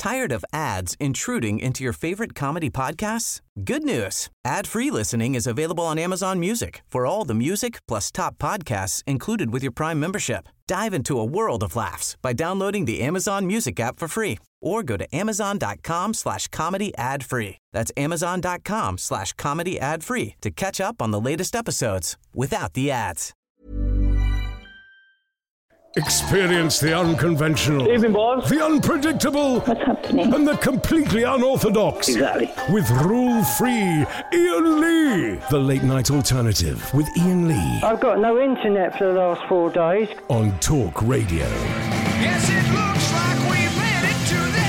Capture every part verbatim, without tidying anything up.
Tired of ads intruding into your favorite comedy podcasts? Good news. Ad-free listening is available on Amazon Music for all the music plus top podcasts included with your Prime membership. Dive into a world of laughs by downloading the Amazon Music app for free or go to amazon.com slash comedy ad free. That's amazon.com slash comedy ad free to catch up on the latest episodes without the ads. Experience the unconventional, Evening, boss. the unpredictable, What's happening? and the completely unorthodox. Exactly. With rule-free Ian Lee. The Late Night Alternative with Ian Lee I've got no internet for the last four days. on Talk Radio. Yes, it looks like we made it to the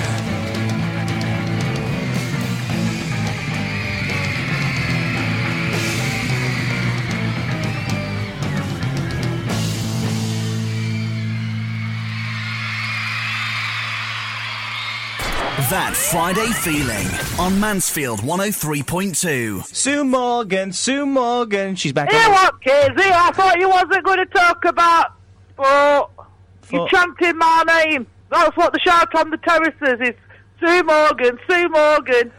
That Friday feeling on Mansfield one oh three point two. Sue Morgan, Sue Morgan, she's back. Hey, on. what, Casey? I thought you wasn't going to talk about sport. You For- chanted my name. That's what the shout on the terraces is. Sue Morgan, Sue Morgan.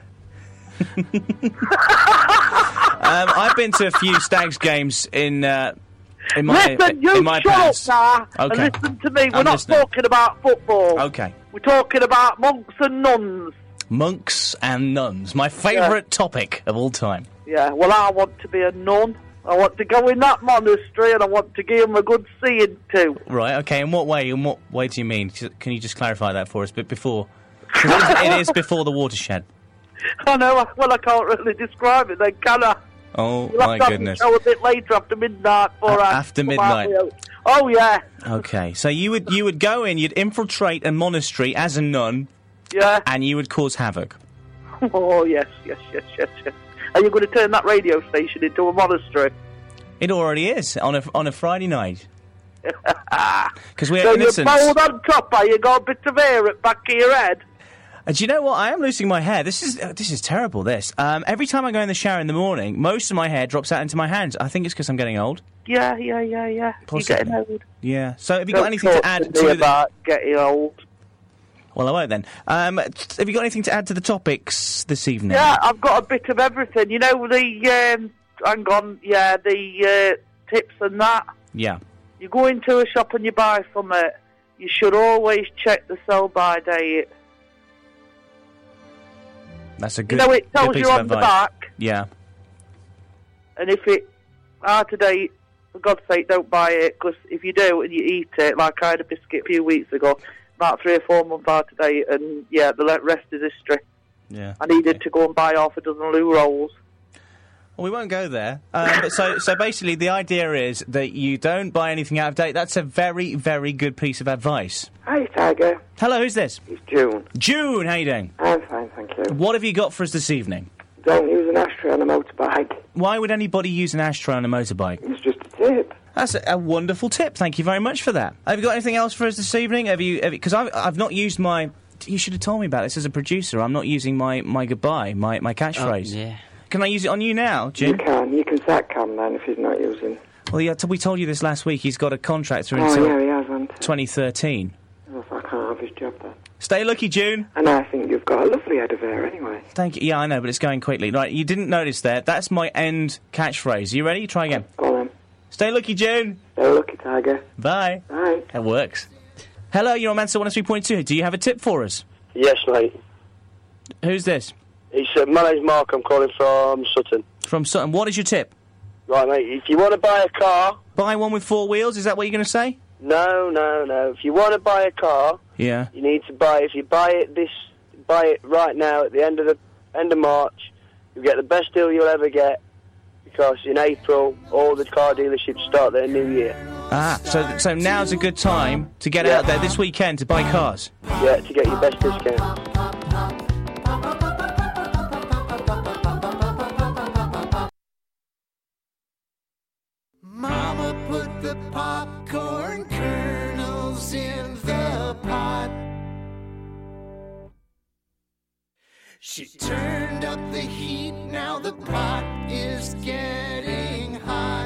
Um, I've been to a few Stags games in uh, in my Listen, you in my shut past. up now Okay. and listen to me. We're I'm not listening. talking about football. Okay. We're talking about monks and nuns. Monks and nuns, my favourite topic of all time. Yeah, well, I want to be a nun. I want to go in that monastery and I want to give them a good seeing too. Right, okay, in what way? In what way do you mean? Can you just clarify that for us? But before, 'cause it is, it is before the watershed. I know, I- well, I can't really describe it then, can I? Oh We'll my have to goodness. have a show a bit later after midnight. Before A- I after come out midnight. with- Oh, yeah. Okay, so you would you would go in, you'd infiltrate a monastery as a nun, Yeah. and you would cause havoc. Oh, yes, yes, yes, yes, yes. Are you going to turn that radio station into a monastery? It already is on a on a Friday night. Because we're So innocent. you're bald on top, are you? Got a bit of hair at the back of your head? Uh, do you know what? I am losing my hair. This is uh, this is terrible. This. Um, every time I go in the shower in the morning, most of my hair drops out into my hands. I think it's because I'm getting old. Yeah, yeah, yeah, yeah. Possibly. You're getting old. Yeah. So have you got Don't anything talk to add me to the... about getting old? Well, I won't then. Um, t- have you got anything to add to the topics this evening? Yeah, I've got a bit of everything. You know, the, um, hang on, yeah, the uh, tips and that. Yeah. You go into a shop and you buy something, you should always check the sell-by date. That's a good. You know, it good tells piece you of on the advice. back, Yeah. and if it out of date, for God's sake, don't buy it, because if you do and you eat it, like I had a biscuit a few weeks ago, about three or four months out of date, and yeah, the le- rest is history. Yeah. I needed Okay. to go and buy half a dozen loo rolls. Well, we won't go there. Um, but so, so basically, the idea is that you don't buy anything out of date. That's a very, very good piece of advice. Hi, Tiger. Hello, who's this? It's June. June, how you doing? I'm fine, thank you. What have you got for us this evening? Don't use an ashtray on a motorbike. Why would anybody use an ashtray on a motorbike? It's just a tip. That's a, a wonderful tip. Thank you very much for that. Have you got anything else for us this evening? Have you? Because I've, I've not used my. You should have told me about this as a producer. I'm not using my, my goodbye, my, my catchphrase. Oh, yeah. Can I use it on you now, You Jim? can. You can sack cam then if he's not using. Well, yeah, t- we told you this last week. He's got a contract through Oh, until yeah, he hasn't. twenty thirteen. Well, I can't have his job then. Stay lucky, June. And I think you've got a lovely head of hair anyway. Thank you. Yeah, I know, but it's going quickly. Right, you didn't notice there. That's my end catchphrase. You ready? Try again. Go on then. Stay lucky, June. Stay lucky, Tiger. Bye. Bye. That works. Hello, you're on Mansfield one oh three point two. Do you have a tip for us? Yes, mate. Who's this? It's, uh, my name's Mark. I'm calling from Sutton. From Sutton. What is your tip? Right, mate. If you want to buy a car... Buy one with four wheels? Is that what you're going to say? No, no, no. If you want to buy a car, Yeah. you need to buy... If you buy it this... Buy it right now at the end of the end of March, you'll get the best deal you'll ever get, because in April, all the car dealerships start their new year. Ah, so so now's a good time to get Yeah. out there this weekend to buy cars. Yeah, to get your best discount. Mama put the popcorn kernels in the pot. She turned up the heat, now the pot is getting hot.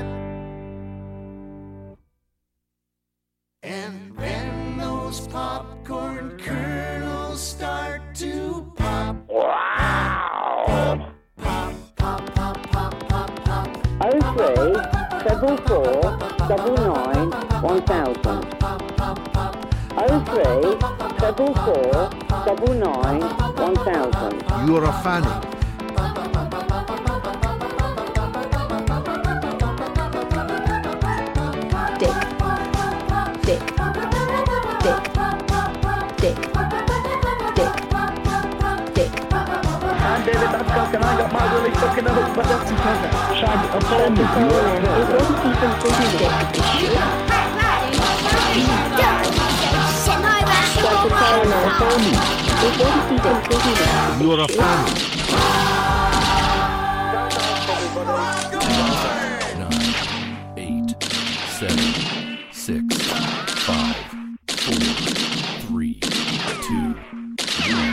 And when those popcorn kernels start treble four, double nine, one thousand. Oh three, treble four, double nine, one thousand. You're a fanny. Dick. Dick. Dick. Dick. Dick. Dick. I'm David Babcock and I got my Willie stuck in the hook, but that's present. Shag a phone. It wasn't even pretty dick. You're a fanny. Nine, eight, seven, six, five, four, three, two, one.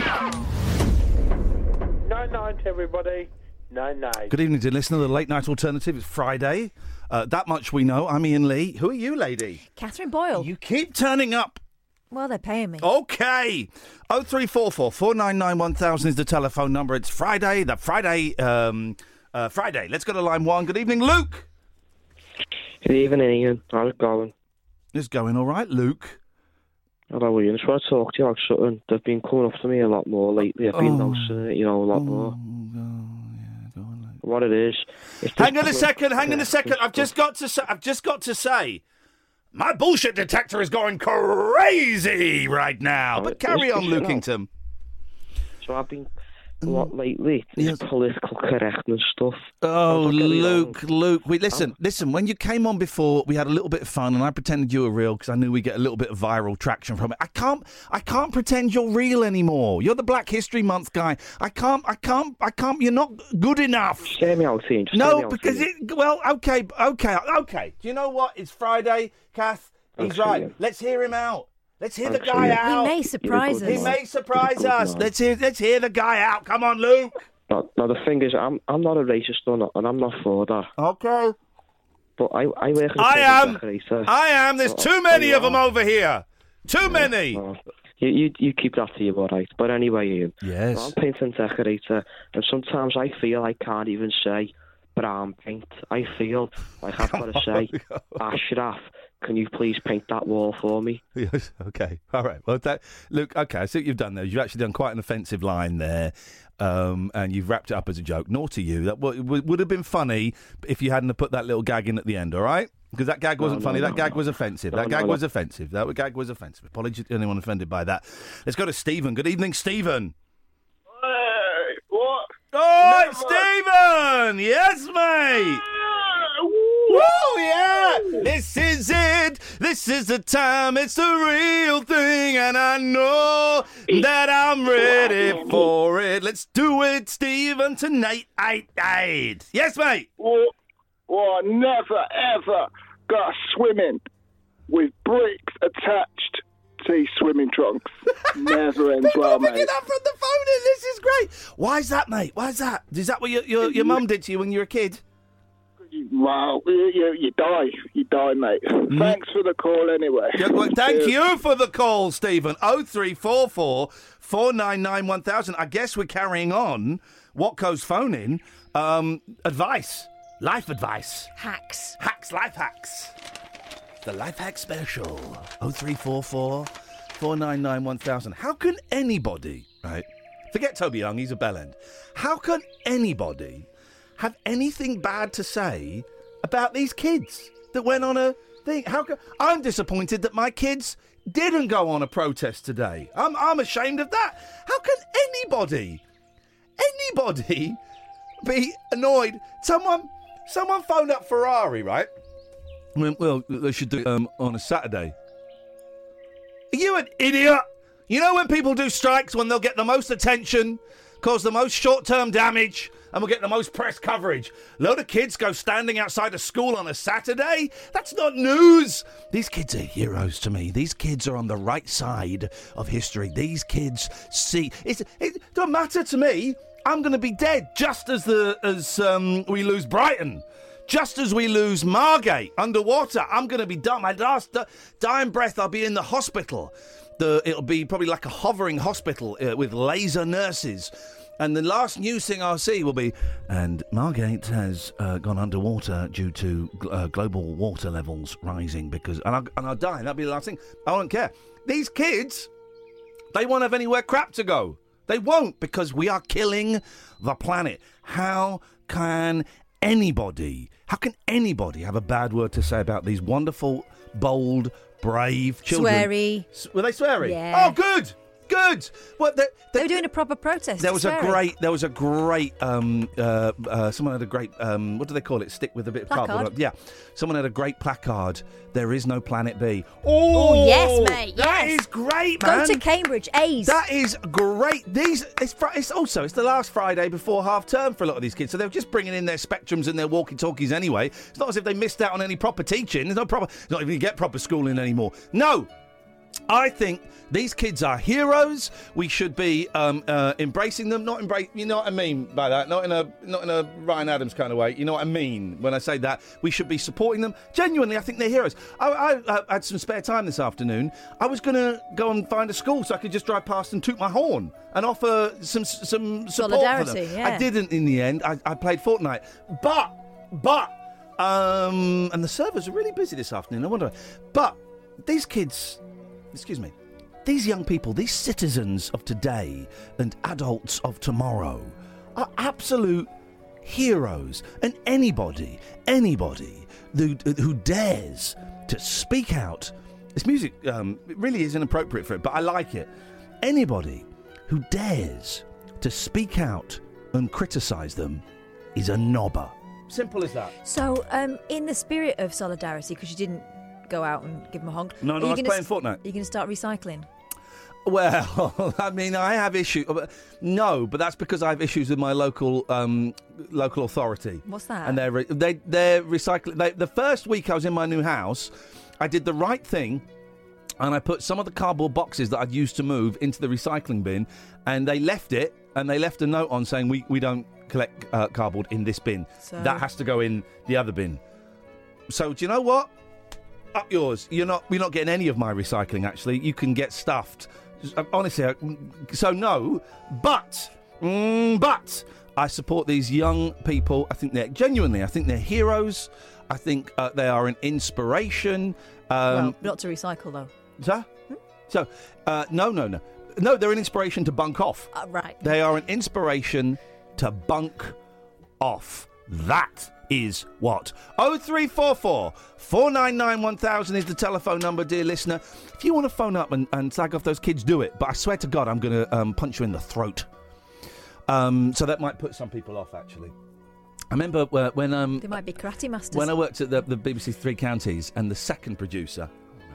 Nine nine to everybody. Nine nine. Good evening, dear listener. The Late Night Alternative. It's Friday. Uh, that much we know. I'm Ian Lee. Who are you, lady? Catherine Boyle. You keep turning up. Well, they're paying me. Okay. oh three four four, four nine nine, one thousand is the telephone number. It's Friday. The Friday. Um, uh, Friday. Let's go to line one. Good evening, Luke. Good evening, Ian. How's it going? It's going all right, Luke. Hello, Ian. I just want to talk to you about something. They've been coming up to me a lot more lately. I've been Oh. noticing it, you know, a lot Oh, more. What it is. It's Hang this on a club- second. Hang on a second. I've just got to say. I've just got to say. My bullshit detector is going crazy right now. But carry on, Lukington. So I've been a lot lately. This political correctness stuff. Oh, Don't get me wrong. Luke, Luke. We listen, listen. When you came on before, we had a little bit of fun, and I pretended you were real because I knew we get a little bit of viral traction from it. I can't, I can't pretend you're real anymore. You're the Black History Month guy. I can't, I can't, I can't. You're not good enough. Just hear me out, Ian. Just hear me No, out, because Ian. it. Well, okay, okay, okay. Do you know what? It's Friday, Kath. He's Thanks, right. Ian. Let's hear him out. Let's hear the Thanks, guy Ian. out. He may surprise You're a us. good He may surprise You're a good us. man. Let's hear. Let's hear the guy out. Come on, Luke. Now, now, the thing is, I'm I'm not a racist or not, and I'm not for that. Okay. But I, I work as a I painting am. decorator. I am. There's Oh, too many oh, of them you are. over here. Too many. Oh, you, you you keep that to you, all right. But anyway, Ian. Yes. I'm a painting decorator, and sometimes I feel I can't even say brown paint. I feel like I've got to say, Ashraf, can you please paint that wall for me? Yes. Okay. All right. Well, that look. Okay. I see what you've done there. You've actually done quite an offensive line there, um, and you've wrapped it up as a joke. Naughty you. That w- w- would have been funny if you hadn't have put that little gag in at the end. All right. Because that gag wasn't No, no, funny. no, that gag no. was offensive. No, that no, gag no. was offensive. That gag was offensive. Apologies to anyone offended by that. Let's go to Stephen. Good evening, Stephen. Hey, what? Oh, Never. Stephen! Yes, mate! Woo, yeah! This is it! This is the time, it's the real thing, and I know that I'm ready for it. Let's do it, Stephen, tonight, eight, eight. Yes, mate! What? Well, I never ever got swimming with bricks attached to his swimming trunks. Never ends well, Picking mate. up from the phone, and this is great. Why is that, mate? Why is that? Is that what your your, your mum did to you when you were a kid? Well, you, you, you die. You die, mate. Thanks for the call anyway. Yeah, well, thank Cheers. you for the call, Stephen. oh three four four, four nine nine, one thousand. I guess we're carrying on Watco's phone in. Um, advice. Life advice. Hacks. Hacks, life hacks. The Life Hack Special. oh three four four, four nine nine, one thousand. How can anybody, right? Forget Toby Young, he's a bellend. How can anybody have anything bad to say about these kids that went on a thing? How can, I'm disappointed that my kids didn't go on a protest today. I'm I'm ashamed of that. How can anybody, anybody be annoyed? Someone someone phoned up Ferrari, right? Well, well, they should do it um, on a Saturday. Are you an idiot? You know when people do strikes, when they'll get the most attention, cause the most short-term damage, and will get the most press coverage. Load of kids go standing outside a school on a Saturday? That's not news. These kids are heroes to me. These kids are on the right side of history. These kids see... It's, it don't matter to me. I'm going to be dead just as the as um, we lose Brighton. Just as we lose Margate underwater. I'm going to be done. My last di- dying breath, I'll be in the hospital. The, it'll be probably like a hovering hospital uh, with laser nurses And the last news thing I'll see will be, and Margate has uh, gone underwater due to uh, global water levels rising because, and I'll, and I'll die. That'll be the last thing. I don't care. These kids, they won't have anywhere crap to go. They won't, because we are killing the planet. How can anybody, how can anybody have a bad word to say about these wonderful, bold, brave children? Sweary. S- were they sweary? Yeah. Oh, good. Good. Well, they, They were doing a proper protest. There was a swearing. great. There was a great. Um, uh, uh, someone had a great. Um, what do they call it? Stick with a bit of Placard? cardboard. Yeah. Someone had a great placard. There is no Planet B. Oh, yes, mate. That yes. is great, Go man. to Cambridge, A's. That is great. These. It's, fr- it's also it's the last Friday before half term for a lot of these kids, so they're just bringing in their Spectrums and their walkie-talkies anyway. It's not as if they missed out on any proper teaching. There's no proper. It's not even you get proper schooling anymore. No. I think these kids are heroes. We should be um, uh, embracing them. Not embrace. You know what I mean by that. Not in a not in a Ryan Adams kind of way. You know what I mean when I say that. We should be supporting them. Genuinely, I think they're heroes. I, I, I had some spare time this afternoon. I was going to go and find a school so I could just drive past and toot my horn and offer some some support Solidarity, for them. yeah. I didn't in the end. I, I played Fortnite, but but um, and the servers are really busy this afternoon. I wonder, but these kids. Excuse me. These young people, these citizens of today and adults of tomorrow are absolute heroes. And anybody, anybody who, who dares to speak out, this music um, really is inappropriate for it, but I like it. Anybody who dares to speak out and criticise them is a knobber. Simple as that. So, um, in the spirit of solidarity, because you didn't go out and give them a honk. No, no, are you I was gonna playing s- Fortnite. Are you going to start recycling? Well, I mean, I have issues. No, but that's because I have issues with my local um, local authority. What's that? And they're re- they they're recycling. They, the first week I was in my new house, I did the right thing, and I put some of the cardboard boxes that I'd used to move into the recycling bin, and they left it, and they left a note on saying we we don't collect uh, cardboard in this bin. So- That has to go in the other bin. So do you know what? Up yours. You're not. You're not getting any of my recycling. Actually, you can get stuffed. Honestly, I- so no. But, mm, but I support these young people. I think they're genuinely. I think they're heroes. I think uh, they are an inspiration. Um, well, not to recycle though. so, so uh, no, no, no, no. They're an inspiration to bunk off. Uh, right. They are an inspiration to bunk off. That is what. oh three four four, four nine nine, one thousand is the telephone number, dear listener. If you want to phone up and, and slag off those kids, do it. But I swear to God, I'm going to um, punch you in the throat. Um, so that might put some people off, actually. I remember uh, when... Um, They might be karate masters. when I worked at the, the B B C Three Counties, and the second producer,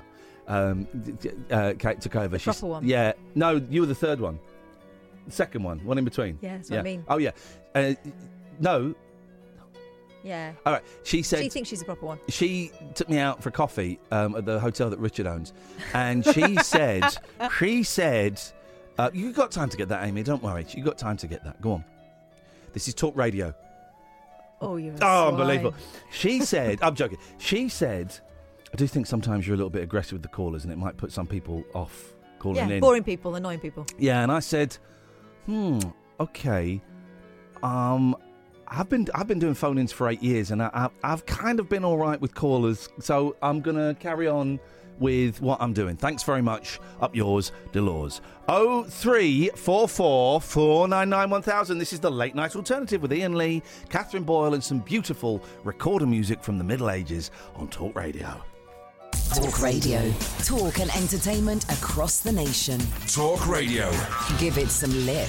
um, d- d- uh, Kate took over. The She's- proper one. Yeah. No, you were the third one. The second one, one in between. Yeah, that's what I mean. Oh, yeah. Uh, no. Yeah. All right. She said... She thinks she's the proper one. She took me out for a coffee um, at the hotel that Richard owns, and she said, she said, uh, you got time to get that, Amy. Don't worry, you got time to get that. Go on. This is Talk Radio. Oh, you're. A Oh, swine. unbelievable. She said, I'm joking. She said, I do think sometimes you're a little bit aggressive with the callers, and it might put some people off calling Yeah, in. boring people, annoying people. Yeah, and I said, hmm, okay. Um, I've been I've been doing phone-ins for eight years, and I, I, I've kind of been all right with callers, so I'm going to carry on with what I'm doing. Thanks very much. Up yours, Delors. oh three four four, four nine nine, one thousand. This is the Late Night Alternative with Ian Lee, Catherine Boyle, and some beautiful recorder music from the Middle Ages on Talk Radio. Talk Radio. Talk and entertainment across the nation. Talk Radio. Give it some lip.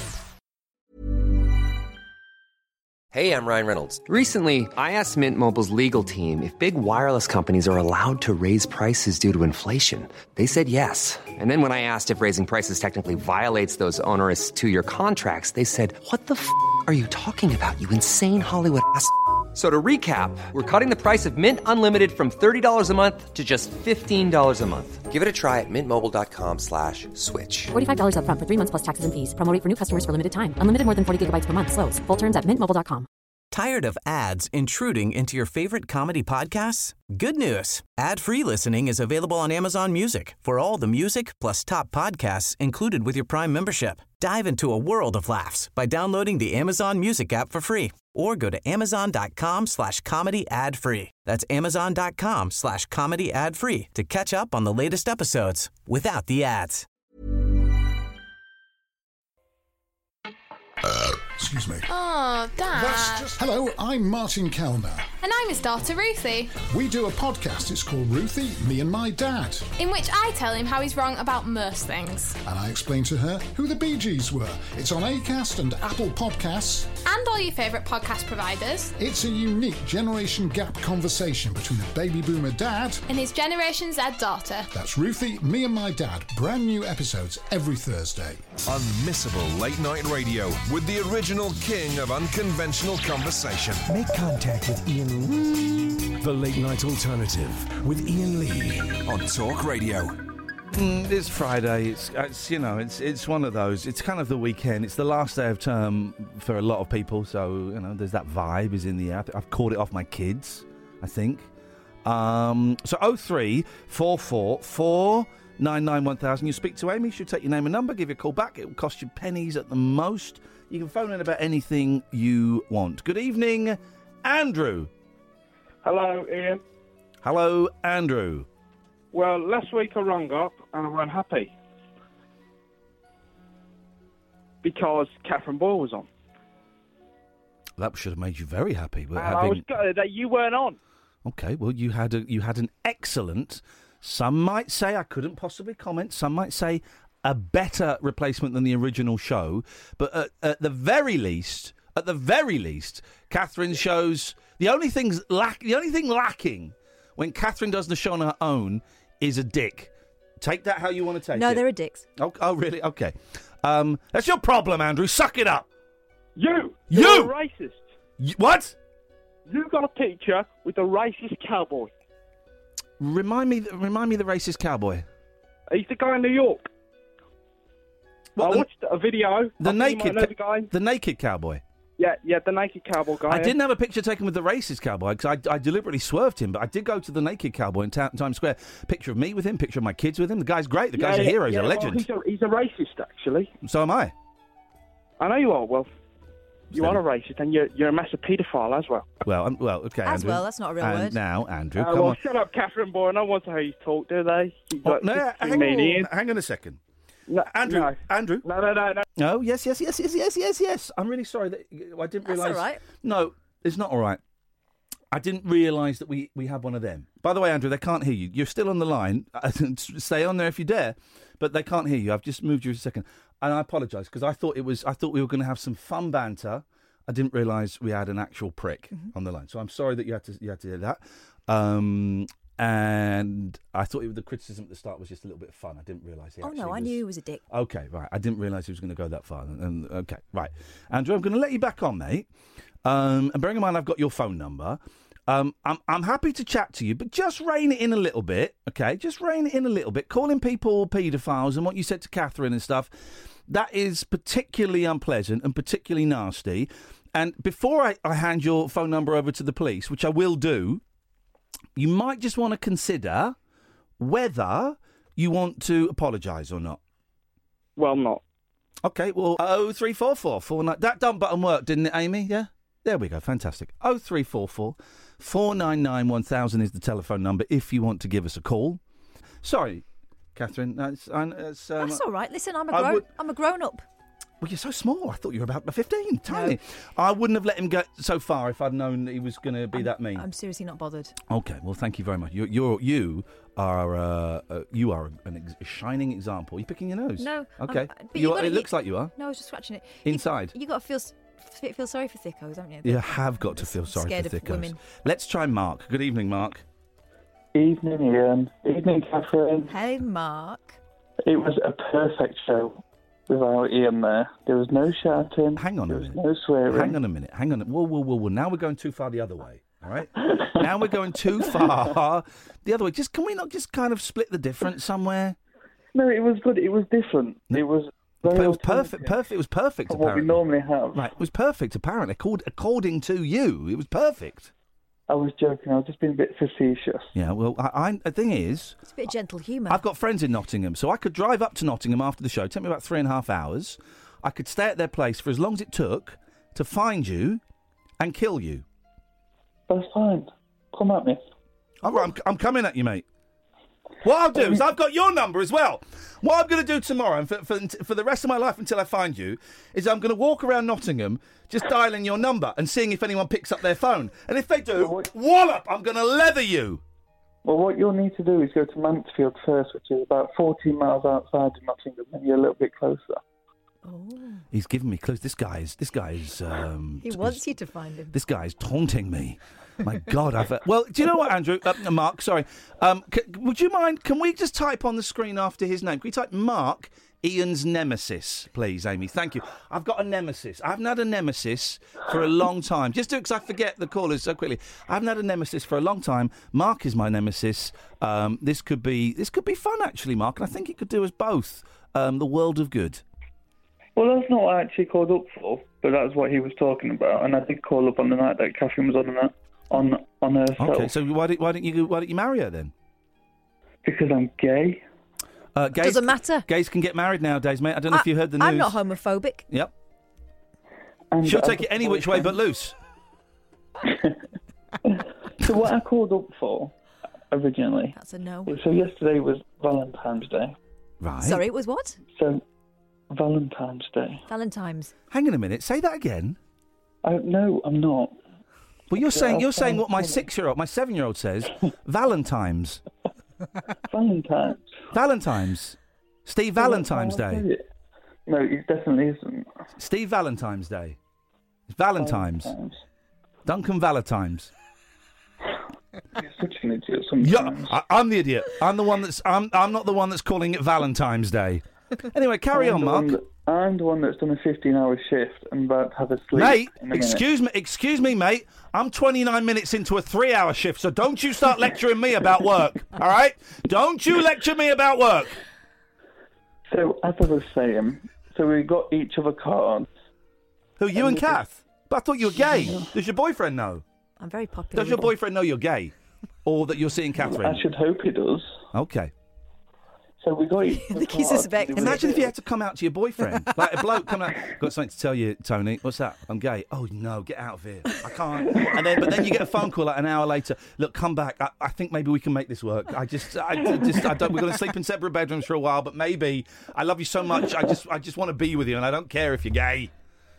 Hey, I'm Ryan Reynolds. Recently, I asked Mint Mobile's legal team if big wireless companies are allowed to raise prices due to inflation. They said yes. And then when I asked if raising prices technically violates those onerous two-year contracts, they said, what the f*** are you talking about, you insane Hollywood ass f- So to recap, we're cutting the price of Mint Unlimited from thirty dollars a month to just fifteen dollars a month. Give it a try at mintmobile.com slash switch. forty-five dollars up front for three months plus taxes and fees. Promo rate for new customers for limited time. Unlimited more than forty gigabytes per month. Slows full terms at mint mobile dot com. Tired of ads intruding into your favorite comedy podcasts? Good news. Ad-free listening is available on Amazon Music for all the music plus top podcasts included with your Prime membership. Dive into a world of laughs by downloading the Amazon Music app for free or go to amazon.com slash comedy ad free. That's amazon.com slash comedy ad free to catch up on the latest episodes without the ads. Uh, excuse me. Oh, Dad. That's just... Hello, I'm Martin Kellner. And I'm his daughter, Ruthie. We do a podcast, it's called Ruthie, Me and My Dad. In which I tell him how he's wrong about most things. And I explain to her who the Bee Gees were. It's on Acast and Apple Podcasts. And all your favourite podcast providers. It's a unique generation gap conversation between a baby boomer dad... and his Generation Z daughter. That's Ruthie, Me and My Dad. Brand new episodes every Thursday. Unmissable late night radio with the original king of unconventional conversation. Make contact with Ian Lee. The Late Night Alternative with Ian Lee on Talk Radio. Mm, it's Friday. It's, it's you know, it's it's one of those. It's kind of the weekend. It's the last day of term for a lot of people. So you know, there's that vibe is in the air. I've called it off my kids, I think. Um, so oh three four four four nine nine one thousand. You speak to Amy. She'll take your name and number. Give you a call back. It will cost you pennies at the most. You can phone in about anything you want. Good evening, Andrew. Hello, Ian. Hello, Andrew. Well, last week I rang up and I wasn't happy because Catherine Boyle was on. That should have made you very happy. But And having... I was gutted that you weren't on. Okay, well, you had a you had an excellent. Some might say I couldn't possibly comment. Some might say a better replacement than the original show. But at, at the very least, at the very least, Catherine shows the only things lack. The only thing lacking when Catherine does the show on her own is a dick. Take that how you want to take No, it. there are dicks. Oh, oh really? Okay. Um, that's your problem, Andrew. Suck it up. You! You! You're a racist. Y- what? You got a picture with a racist cowboy. Remind me. Remind me the racist cowboy. He's the guy in New York. What, I the- watched a video. The I think you naked, might know the guy. the naked cowboy. Yeah, yeah, the naked cowboy guy. I yeah. didn't have a picture taken with the racist cowboy because I, I deliberately swerved him, but I did go to the naked cowboy in ta- Times Square. Picture of me with him, picture of my kids with him. The guy's great. The Yeah, guy's a yeah, hero. He's yeah, a well, legend. he's, a, he's a racist, actually. So am I. I know you are. Well, you are a racist, and you're you're a massive paedophile as well. Well, um, well, okay, As Andrew. well, that's not a real and word. now, Andrew, Uh, come well, on. shut up, Catherine Boyle. No one to hear you talk, do they? You Oh, got no, just hang mean, on, Ian. hang on a second. No, Andrew, no. Andrew. No, no, no, no. No, yes, yes, yes, yes, yes, yes, yes. I'm really sorry that I didn't That's realise. all right. No, it's not all right. I didn't realise that we, we had one of them. By the way, Andrew, they can't hear you. You're still on the line. Stay on there if you dare, but they can't hear you. I've just moved you a second, and I apologise because I thought it was. I thought we were going to have some fun banter. I didn't realise we had an actual prick Mm-hmm. on the line, so I'm sorry that you had to you had to hear that. Um, and I thought it, the criticism at the start was just a little bit of fun. I didn't realise. he Oh, actually no, I was- knew he was a dick. Okay, right. I didn't realise he was going to go that far. And, and okay, right, Andrew, I'm going to let you back on, mate. Um, and bearing in mind, I've got your phone number. Um, I'm I'm happy to chat to you, but just rein it in a little bit, okay? Just rein it in a little bit. Calling people paedophiles and what you said to Catherine and stuff, that is particularly unpleasant and particularly nasty. And before I, I hand your phone number over to the police, which I will do, you might just want to consider whether you want to apologise or not. Well, not. Okay, well, oh three four four four nine. That dumb button worked, didn't it, Amy? Yeah? There we go, fantastic. oh three four four four nine nine one thousand is the telephone number if you want to give us a call. Sorry, Catherine. That's, that's, um, That's all right. Listen, I'm a I grown. would- I'm a grown up. Well, you're so small. I thought you were about fifteen, tiny. I wouldn't have let him go so far if I'd known that he was going to be that mean. I'm seriously not bothered. Okay, well, thank you very much. You're, you're you are uh, uh, you are an ex- a shining example. Are you picking your nose? No. Okay. I'm- but You you are- gotta- it looks like you are. No, I was just scratching it. Inside. You, you got to feel s- f- feel sorry for thickos, haven't you? You have got to feel sorry scared for of thickos. women. Let's try Mark. Good evening, Mark. Evening, Ian. Evening, Catherine. Hey, Mark. It was a perfect show without Ian there. There was no shouting. Hang on a there was minute. no swearing. Hang on a minute. Hang on. Whoa, whoa, whoa, whoa. Now we're going too far the other way. All right. Now we're going too far the other way. Just can we not just kind of split the difference somewhere? No, it was good. It was different. It was But it was perfect. Perfect. It was perfect. For what we apparently. normally have. Right. It was perfect. Apparently, Accord- according to you, it was perfect. I was joking. I was just being a bit facetious. Yeah. Well, I, I, the thing is, It's a bit of gentle humour. I've got friends in Nottingham, so I could drive up to Nottingham after the show. Take me about three and a half hours. I could stay at their place for as long as it took to find you and kill you. That's fine. Come at me. All right, I'm, I'm coming at you, mate. What I'll do is I've got your number as well. What I'm going to do tomorrow, and for, for, for the rest of my life until I find you, is I'm going to walk around Nottingham just dialing your number and seeing if anyone picks up their phone. And if they do, wallop, I'm going to leather you. Well, what you'll need to do is go to Mansfield first, which is about fourteen miles outside of Nottingham, and you're a little bit closer. He's giving me clues. This guy's. This guy's. Um, He wants you to find him. This guy's taunting me. My God, I've. Uh, well, do you know what, Andrew? Uh, Mark, sorry. Um, c- would you mind? Can we just type on the screen after his name? Can we type Mark, Ian's nemesis, please, Amy? Thank you. I've got a nemesis. I haven't had a nemesis for a long time. Just do it because I forget the callers so quickly. I haven't had a nemesis for a long time. Mark is my nemesis. Um, this could be. This could be fun, actually, Mark, and I think it could do us both um, the world of good. Well, that's not what I actually called up for, but that's what he was talking about, and I did call up on the night that Catherine was on that, on on herself. Okay, so why don't why don't you why don't you marry her then? Because I'm gay. Uh, gays, Doesn't matter. Gays can get married nowadays, mate. I don't know I- if you heard the news. I'm not homophobic. Yep. And She'll I've take it got any which way but loose. So what I called up for originally. That's a no. So yesterday was Valentine's Day. Right. Sorry, it was what? So Valentine's Day. Valentine's. Hang on a minute. Say that again. I, no, I'm not. Well, you're So saying I'll you're saying find what my someone- six-year-old, my seven-year-old says. Valentine's. Valentine's. Valentine's. Steve Valentine's Well, I'll Day. say it. No, it definitely isn't. Steve Valentine's Day. It's Valentine's. Valentine's. Duncan Valentine's. You're such an idiot Yeah, sometimes. I, I'm the idiot. I'm the one that's. I'm. I'm not the one that's calling it Valentine's Day. Anyway, carry I'm on, the Mark. one that- I'm the one that's done a fifteen-hour shift and about to have a sleep. Mate, in a minute. excuse me, excuse me, mate. I'm twenty-nine minutes into a three-hour shift, so don't you start lecturing me about work, all right? Don't you lecture me about work. So, as I was saying, so we got each other cards. Who, you and Kath? But I thought you were gay. Does your boyfriend know? I'm very popular. Does your with him. boyfriend know you're gay? Or that you're seeing Catherine? I should hope he does. Okay. So we got each I other think he's cards. suspecting. Imagine if you had to come out to your boyfriend. Like a bloke come out. Got something to tell you, Tony. What's that? I'm gay. Oh, no, get out of here. I can't. And then, but then you get a phone call like an hour later. Look, come back. I, I think maybe we can make this work. I just, I just, I don't, we're going to sleep in separate bedrooms for a while, but maybe. I love you so much. I just, I just want to be with you, and I don't care if you're gay.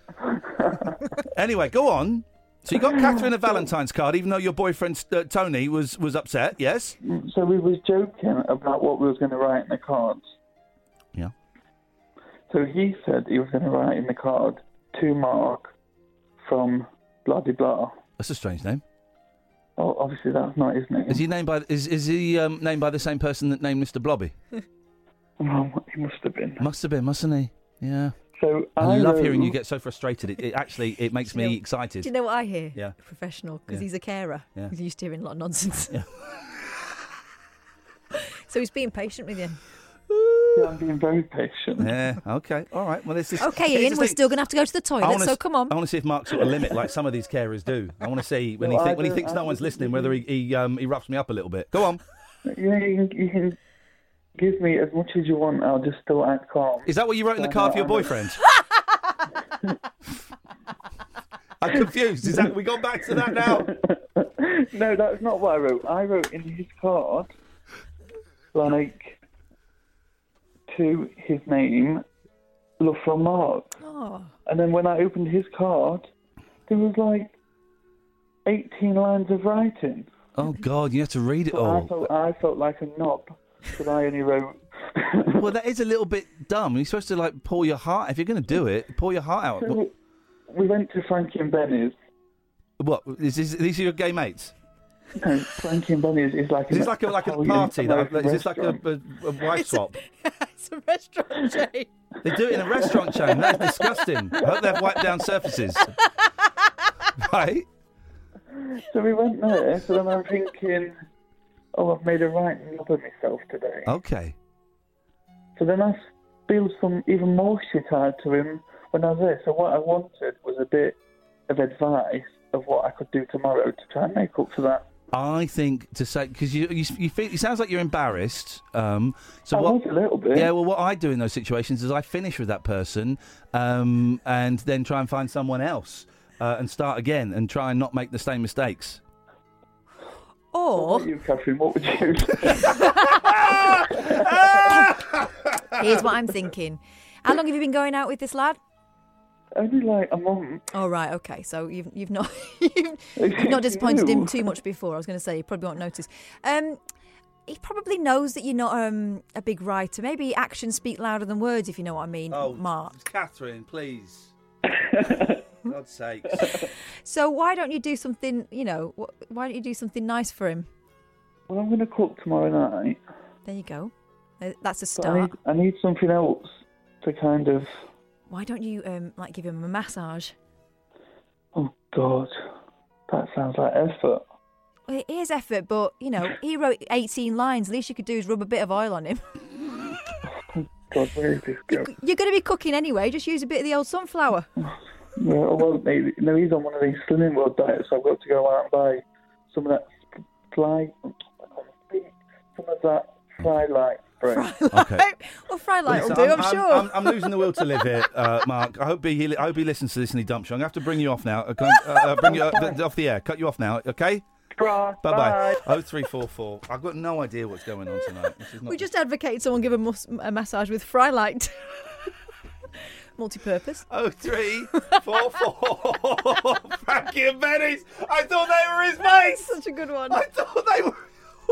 Anyway, go on. So you got Catherine a Valentine's card, even though your boyfriend uh, Tony was, was upset, yes? So we was joking about what we was going to write in the cards. Yeah. So he said he was going to write in the card to Mark from blah de blah. That's a strange name. Oh, obviously that's not his name. Is he named by is is he um, named by the same person that named Mister Blobby? Well, he must have been. Must have been, mustn't he? Yeah. So I, I love wrote- hearing you get so frustrated. It, it actually it makes Do you me know- excited. Do you know what I hear? Yeah. Professional, because Yeah. he's a carer. Yeah. He's used to hearing a lot of nonsense. Yeah. So he's being patient with you. Yeah, I'm being very patient. Yeah. Okay. All right. Well, this is Okay, here's Ian, the we're thing. still going to have to go to the I toilet, wanna so s- come on. I want to see if Mark's got a limit, like some of these carers do. I want to see when No, he I think, when he don't- thinks I no one's don't- listening, whether he, he um he roughs me up a little bit. Go on. Yeah, you can, you can give me as much as you want. I'll just still act calm. Is that what you wrote in the So, card for your I'm- boyfriend? I'm confused. Is that we gone back to that now? No, that's not what I wrote. I wrote in his card, like, to his name, love from Mark. Oh. And then when I opened his card, there was like eighteen lines of writing. Oh God, you have to read it So I all. felt I felt like a knob because I only wrote. Well, that is a little bit dumb. You're supposed to like pour your heart. If you're going to do it, pour your heart out. So we went to Frankie and Benny's. What is this? These are your gay mates? No, Frankie and Benny's is like Is an this like a like a Italian party? That, American is this like a, restaurant. a, a wife swap? It's a restaurant chain. They do it in a restaurant chain. That's disgusting. I hope they've wiped down surfaces. Right? So we went there. So then I'm thinking, oh, I've made a right knob of myself today. Okay. So then I, spilled some even more shit out to him when I was there. So what I wanted was a bit of advice of what I could do tomorrow to try and make up for that. I think to say because you you you feel it sounds like you're embarrassed. Um, so I what? was a little bit. Yeah. Well, what I do in those situations is I finish with that person, um, and then try and find someone else uh, and start again and try and not make the same mistakes. Or What about you, Catherine? What would you? here's what I'm thinking. How long have you been going out with this lad? Only like a month. Oh right, okay. So you've you've not you've, you've not disappointed him too much before. I was going to say you probably won't notice. Um, he probably knows that you're not um, a big writer. Maybe actions speak louder than words, if you know what I mean, Oh, Mark. Catherine, please. God's sakes. So why don't you do something? You know, wh- why don't you do something nice for him? Well, I'm going to cook tomorrow night. There you go. Uh, That's a But I need, start. I need something else to kind of. Why don't you um, like give him a massage? Oh God, that sounds like effort. Well, it is effort, but you know, he wrote eighteen lines. The least you could do is rub a bit of oil on him. God, where is this go? You're going to be cooking anyway. Just use a bit of the old sunflower. No, I won't need. No, he's on one of these Slimming World diets, so I've got to go out and buy some of that fly. I can't speak. Some of that fry light spray. Okay. Well, fry light will Listen, do, I'm, I'm, sure. I'm, I'm losing the will to live here, uh, Mark. I hope he, I hope he listens to this and he dumps you. I'm going to have to bring you off now. Uh, can I, uh, bring you uh, th- off the air. Cut you off now, okay? Bye bye. Oh three four four. I've got no idea what's going on tonight. This is not We just advocated someone give a, mus- a massage with fry light. Multi-purpose. Oh three four four. Frankie and Benny's. I thought they were his mates. Such a good one. I thought they were.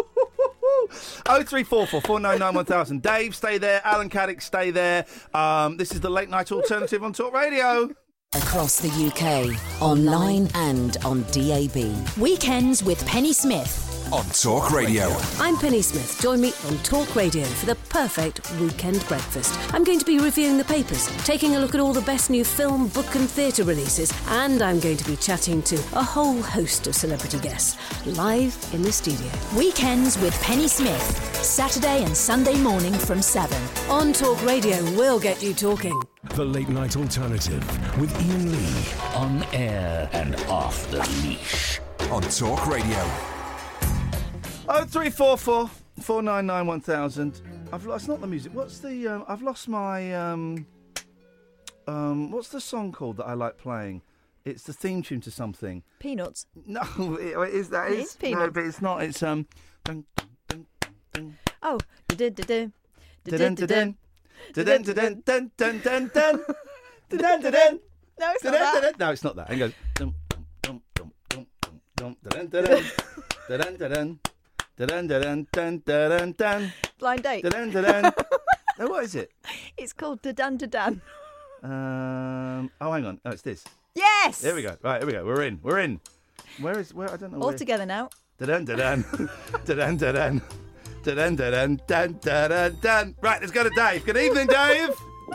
Oh three four four four nine nine one thousand. Dave, stay there. Alan Caddick, stay there. Um, this is the Late Night Alternative on Talk Radio. Across the U K, online and on D A B. Weekends with Penny Smith. On Talk Radio. I'm Penny Smith. Join me on Talk Radio for the perfect weekend breakfast. I'm going to be reviewing the papers, taking a look at all the best new film, book and theatre releases, and I'm going to be chatting to a whole host of celebrity guests live in the studio. Weekends with Penny Smith. Saturday and Sunday morning from seven. On Talk Radio, we'll get you talking. The Late Night Alternative with Ian Lee. On air and off the leash. On Talk Radio. Oh three four four four nine nine one thousand. I've lost not the music. What's the? Um, I've lost my. Um, um, what's the song called that I like playing? It's the theme tune to something. Peanuts. No, it, it is that. It is is Peanuts. No, but it's not. It's um. Dun, Oh. Du-du-du-du. dun, dun, dun, dun, dun, dun, dun, dun, dun, dun, dun, dun, dun. No, it's not Dun, dun, that. dun. No, it's not that. And it goes. Dum, dum, dum, dum, dum, dum, dun, dun, dun, dun, dun, dun. Dun, dun, dun, dun, dun, dun. Blind date. Dun, dun, dun. No, what is it? It's called Da-Dan Da-Dan. Um. Oh, hang on. Oh, it's this. Yes! There we go. Right, here we go. We're in. We're in. Where is? Where? I don't know. All where. together now. Dun, dun, dun, dun, dun, dun, dun, dun, dun, dun, dun, dun. Right, let's go to Dave. Good evening, Dave.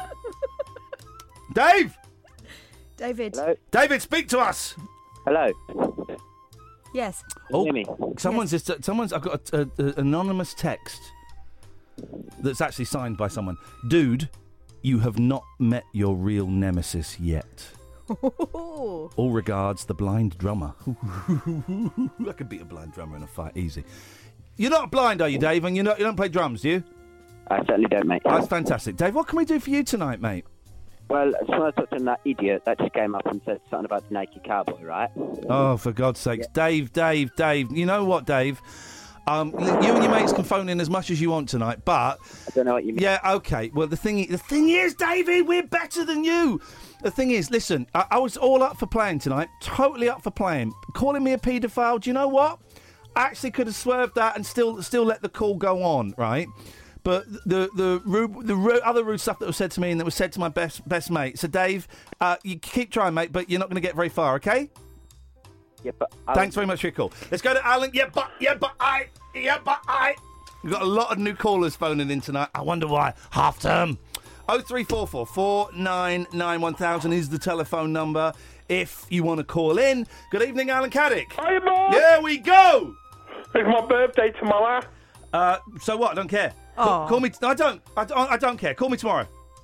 Dave. David. Hello. David, speak to us. Hello. Yes. Oh, hear me? someone's just someone's. I've got an anonymous text that's actually signed by someone. Dude, you have not met your real nemesis yet. All regards, the blind drummer. I could beat a blind drummer in a fight, easy. You're not blind, are you, Dave? And you not you don't play drums, do you? I certainly don't, mate. That's fantastic, Dave. What can we do for you tonight, mate? Well, I just want to talk to that idiot that just came up and said something about the naked cowboy, right? Oh, for God's sakes, Dave, Dave, Dave. You know what, Dave? Um, you and your mates can phone in as much as you want tonight, but I don't know what you mean. Yeah, okay. Well, the thing, the thing is, David, we're better than you. The thing is, listen, I, I was all up for playing tonight, totally up for playing. Calling me a paedophile, do you know what? I actually could have swerved that and still, still let the call go on, right? But the the rude, the rude, other rude stuff that was said to me and that was said to my best best mate. So, Dave, uh, you keep trying, mate, but you're not going to get very far, okay? Yeah, but I Thanks very much for your call. Let's go to Alan. Yeah, but yeah, but I, yeah, but I. We've got a lot of new callers phoning in tonight. I wonder why. Half term. Oh three four four four nine nine one thousand is the telephone number if you want to call in. Good evening, Alan Caddick. Hi, Mark. There we go. It's my birthday tomorrow. Uh, so what? I don't care. Call, call me. T- I don't. I don't. I don't care. Call me tomorrow.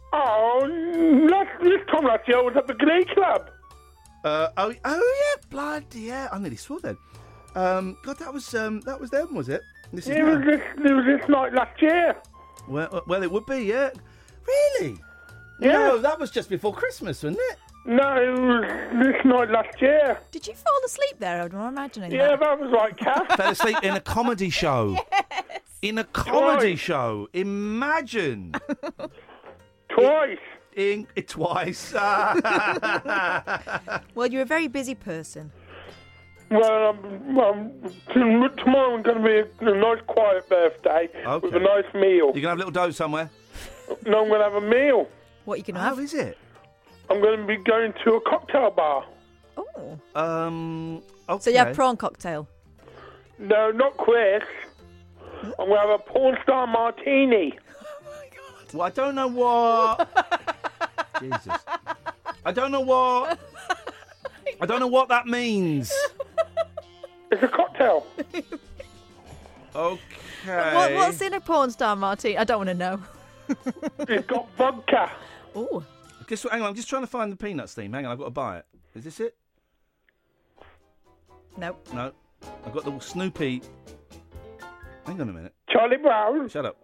Oh, last, this time last year I was at the Glee Club. Uh, oh, oh yeah, bloody yeah. I nearly swore then. Um, God, that was um, that was them, was it? This is It now. was this, it was this night last year. Well, well, it would be, yeah. Really? Yeah. No, that was just before Christmas, wasn't it? No, it was this night last year. Did you fall asleep there? I'm imagining Yeah, that. that was like Kath. Fell asleep in a comedy show. Yes. In a comedy show. Imagine. Twice. In, in twice. Well, you're a very busy person. Well, um, um, t- tomorrow I'm going to be a, a nice quiet birthday Okay. with a nice meal. You gonna have a little dough somewhere? No, I'm going to have a meal. What are you going to How have? is it? I'm going to be going to a cocktail bar. Oh. Um. Okay. So you have prawn cocktail. No, not Chris. I'm going to have a porn star martini. Well, I don't know what. Jesus. I don't know what. I don't know what that means. It's a cocktail. Okay. What, what's in a porn star martini? I don't want to know. It's got vodka. Oh. Just, hang on, I'm just trying to find the peanuts theme. Hang on, I've got to buy it. Is this it? No. No. I've got the Snoopy. Hang on a minute. Charlie Brown. Shut up.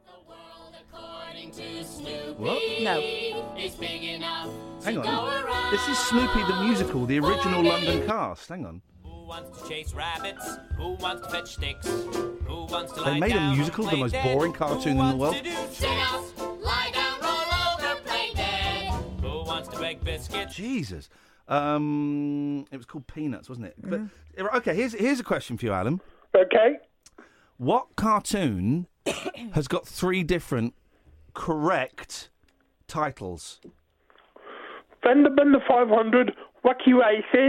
What? No. Hang on. This is Snoopy the musical, the original London cast. Hang on. Who wants to chase rabbits? Who wants to fetch sticks? Who wants to They lie made a down musical, and the play most dead? boring cartoon in the world. Who wants to do sit-ups, lie down, roll over, play dead? Who wants to bake biscuits? Jesus. Um, it was called Peanuts, wasn't it? But okay, here's here's a question for you, Alan. Okay. What cartoon has got three different correct titles? Fender Bender five hundred, Wacky Races.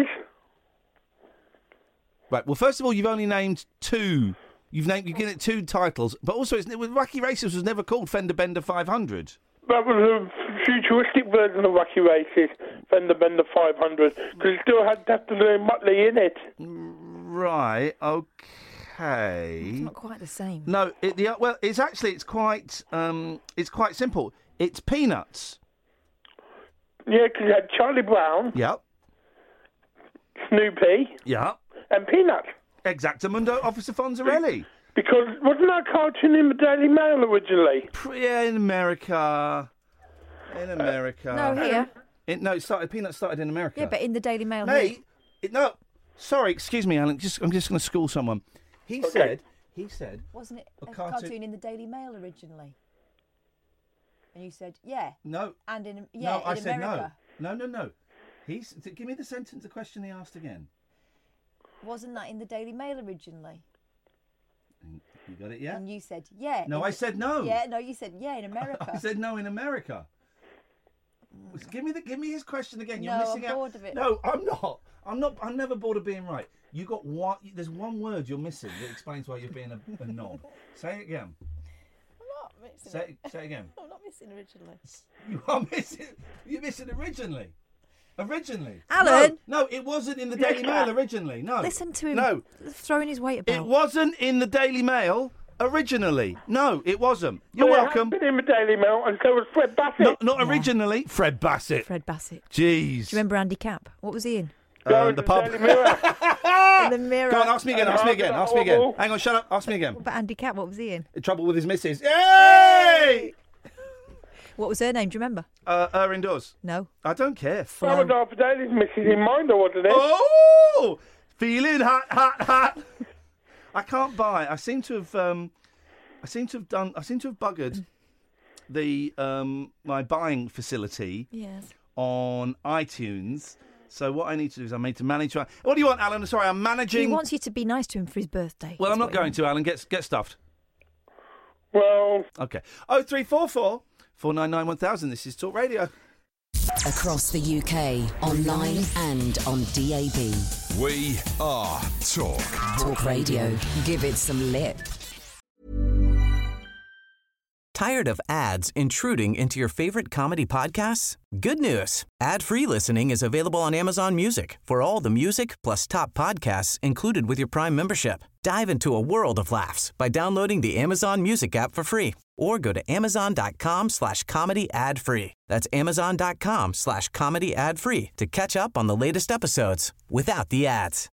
Right. Well, first of all, you've only named two. You've named you've given it two titles, but also it's, Wacky Races was never called Fender Bender five hundred. That was a futuristic version of Wacky Races, Fender Bender five hundred, because it still had Daphne Muttley in it. Right. Okay. It's not quite the same. No. It, the well, it's actually it's quite um it's quite simple. It's Peanuts. Yeah, because you had Charlie Brown, Yep. Snoopy, Yep. and Peanuts. Exactamundo, Officer Fonzarelli. Because wasn't that cartoon in the Daily Mail originally? Yeah, in America. In America. No, here. It, no, it started. Peanuts started in America. Yeah, but in the Daily Mail here. Mate, it, no. Sorry, excuse me, Alan. Just, I'm just going to school someone. He Okay. said. He said. Wasn't it A a, cartoon- cartoon... in the Daily Mail originally? And you said, yeah. No. And in yeah, no, in I said America. no. No, no, no. He's. th- Give me the sentence. The question he asked again. Wasn't that in the Daily Mail originally? You got it? Yeah. And you said, yeah. No, in I the- said no. Yeah, no, you said, yeah, in America. I said no in America. Give me the. Give me his question again. You're No, missing I'm out. bored of it. No, I'm not. I'm not. I'm never bored of being right. You got one. There's one word you're missing that explains why you're being a, a knob. Say it again. I'm not missing Say it. say it again. I'm not missing originally. You are missing. You're missing originally. Originally. Alan! No, no, it wasn't in the Daily Mail originally. No. Listen to him No. throwing his weight about. It wasn't in the Daily Mail originally. No, it wasn't. You're Well, welcome. It has been in the Daily Mail, and so was Fred Bassett. Not, not originally. Fred Bassett. Fred Bassett. Jeez. Do you remember Andy Capp? What was he in? Uh, the pub. In the Mirror. Go on, ask me again, ask me again, ask me again. Hang on, shut up, ask me again. But Andy Capp, what was he in? Trouble with his missus. Yay! What was her name? Do you remember? Uh, Erin does. No. I don't care. That was Arthur Daly's missus in Minder, wasn't it? Oh! Feeling hot, hot, hot. I can't buy. I seem to have. Um, I seem to have done. I seem to have buggered the um, my buying facility Yes. on iTunes. So what I need to do is I need to manage. My, what do you want, Alan? Sorry, I'm managing. He wants you to be nice to him for his birthday. Well, I'm That's not what he going wants. to, Alan. Get get stuffed. Well. Okay. Oh three four four four nine nine one thousand. This is Talk Radio. Across the U K, online and on D A B. We are Talk. Talk Radio. Give it some lip. Tired of ads intruding into your favorite comedy podcasts? Good news. Ad-free listening is available on Amazon Music for all the music plus top podcasts included with your Prime membership. Dive into a world of laughs by downloading the Amazon Music app for free or go to amazon.com slash comedy ad free. That's amazon.com slash comedy ad free to catch up on the latest episodes without the ads.